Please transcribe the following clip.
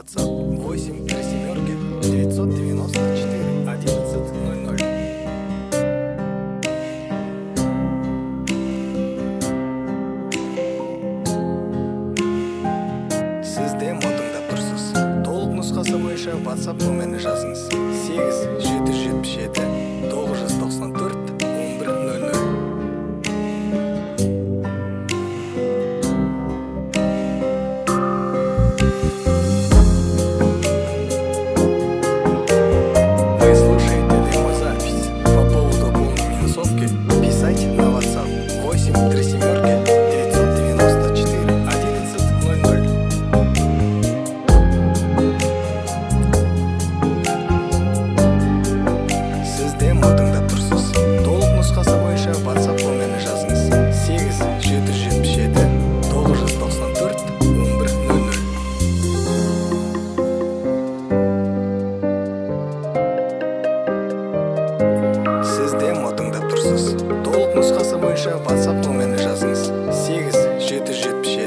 WhatsApp 8 3 семерки 994 1100. Сіз демо тыңдап тұрсыз. Толық нұсқасы бойынша WhatsApp нөміріне жазыңыз. 8 777 994 1100. Вы слушаете демозапись. По поводу полной минусовки писайте на WhatsApp 8 3 семерки 994 1100. Сіз демо тыңдап тұрсыз. Толық нұсқасы бойынша WhatsApp нөміріне жазыңыз. 8 777 994 1100. Сіз демо тыңдап тұрсыз. Толық нұсқасы бойынша WhatsApp нөміріне жазыңыз. 8 777